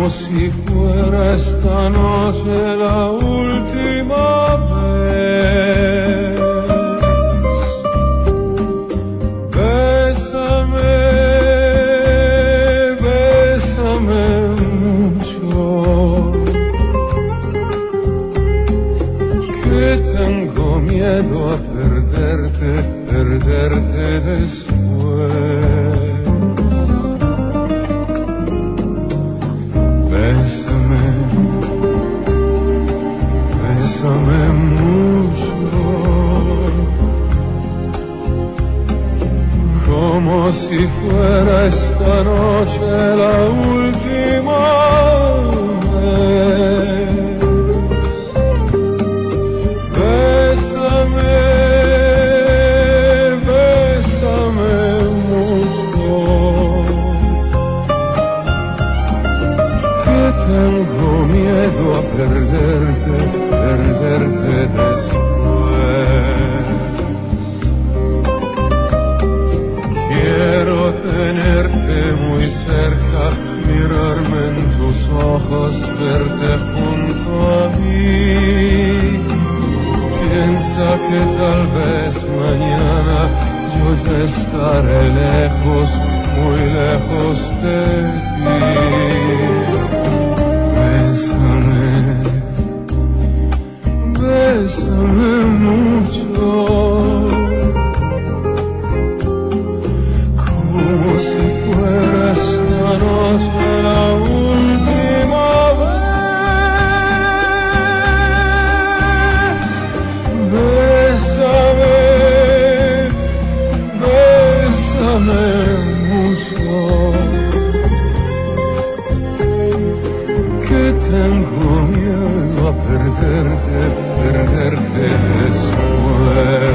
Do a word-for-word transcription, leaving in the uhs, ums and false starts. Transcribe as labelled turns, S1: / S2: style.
S1: si fuera esta noche la última vez. Bésame, bésame mucho, que tengo miedo a perderte, perderte después. Bésame, bésame mucho, como si fuera esta noche la última vez. Bésame, bésame mucho, tengo miedo a perderte, perderte después. Quiero tenerte muy cerca, mirarme en tus ojos, verte junto a mí. Piensa que tal vez mañana yo ya estaré lejos, muy lejos de ti. Bésame, bésame mucho, como si fuera esta noche la última vez. Bésame, bésame mucho, tengo miedo a perderte, perderte después.